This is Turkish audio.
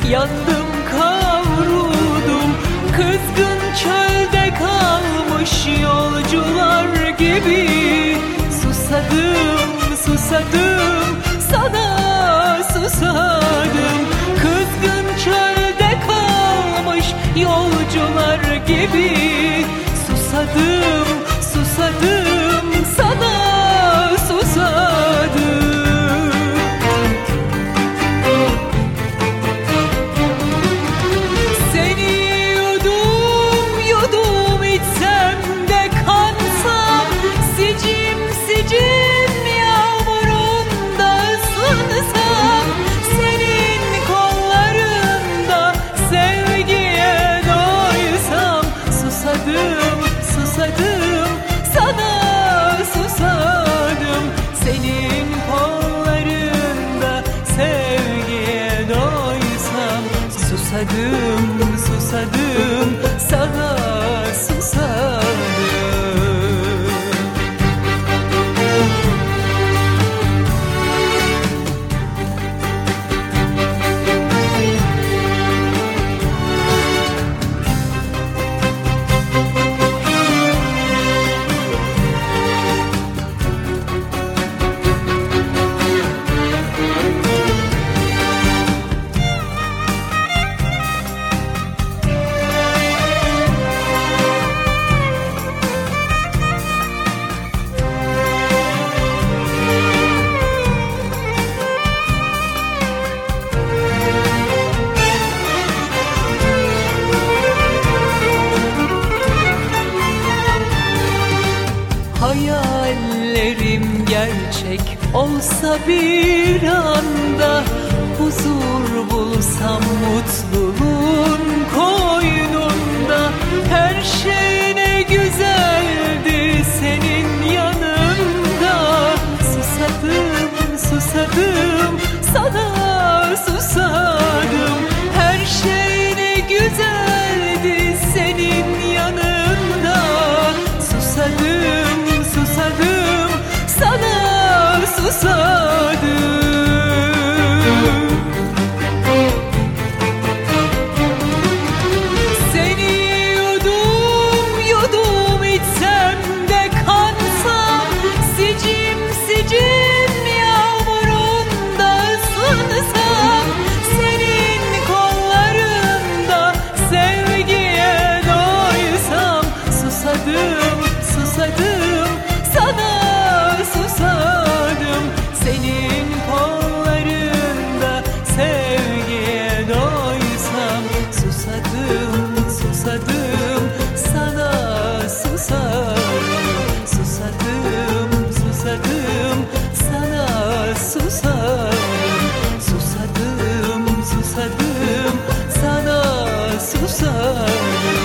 yandım kavruldum. Kızgın çölde kalmış yolcular gibi susadım, susadım, sana susadım. Kızgın çölde kalmış yolcular gibi susadım, susadım, sana susadım. Susadım, susadım, sana susadım. Hayallerim gerçek olsa bir anda, huzur bulsam mutluluğun koynunda. Her şey ne güzeldi senin yanında. Susadım, susadım, sana susadım. Her şey ne güzeldi senin yanında. Susadım, susadım, sana susadım. Seni yudum yudum içsem de kansam, sicim sicim yağmurunda ısınsam, senin kollarında sevgiye doysam. Susadım, susadım, sana susadım. Senin kollarında sevgiye doysam. Susadım, susadım, sana susadım. Susadım, susadım, sana susadım. Susadım, susadım, sana susadım.